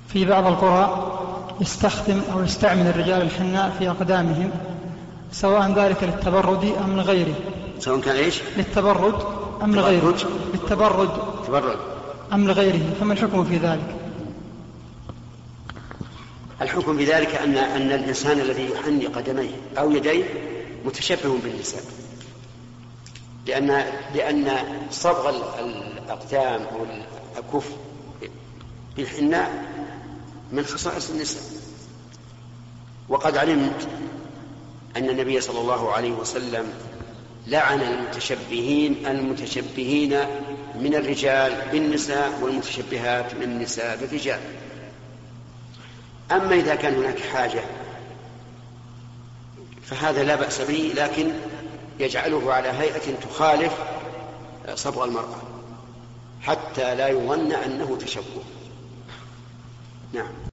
في بعض القرى يستخدم أو يستعمل الرجال الحناء في أقدامهم، سواء ذلك للتبرد أم لغيره. سواء كان إيش؟ للتبرد أم لغيره. للتبرد أم لغيره، فما الحكم في ذلك؟ الحكم بذلك أن الإنسان الذي يحني قدميه أو يديه متشبه بالنساء، لأن صبغ الأقدام أو الكف بالحناء من خصائص النساء. وقد علمت أن النبي صلى الله عليه وسلم لعن المتشبهين من الرجال بالنساء والمتشبهات من النساء بالرجال. أما إذا كان هناك حاجة فهذا لا بأس به، لكن يجعله على هيئة تخالف صبغ المرأة حتى لا يظن أنه تشبه. نعم.